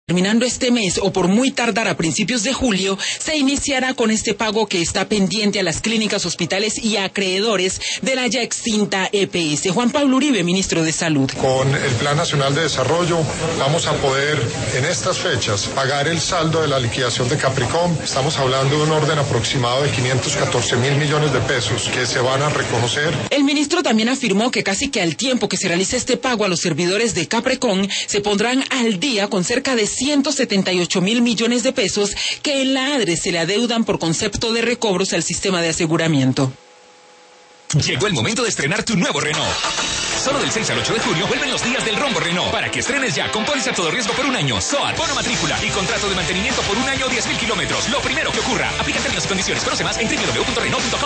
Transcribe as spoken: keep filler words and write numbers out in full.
Terminando este mes o por muy tardar a principios de julio, se iniciará con este pago que está pendiente a las clínicas, hospitales y acreedores de la ya extinta E P S. Juan Pablo Uribe, ministro de Salud. Con el Plan Nacional de Desarrollo vamos a poder en estas fechas pagar el saldo de la liquidación de Capricom. Estamos hablando de un orden aproximado de quinientos catorce mil millones de pesos que se van a reconocer. El ministro también afirmó que casi que al tiempo que se realice este pago a los servidores de Capricom, se pondrán al día con cerca de ciento setenta y ocho mil millones de pesos que en la ADRE se le adeudan por concepto de recobros al sistema de aseguramiento. Llegó el momento de estrenar tu nuevo Renault. Solo del seis al ocho de junio vuelven los días del rombo Renault para que estrenes ya con póliza todo riesgo por un año, S O A T, bono matrícula y contrato de mantenimiento por un año, diez mil kilómetros. Lo primero que ocurra. Aplica términos y condiciones. Conoce más en w w w punto renault punto com.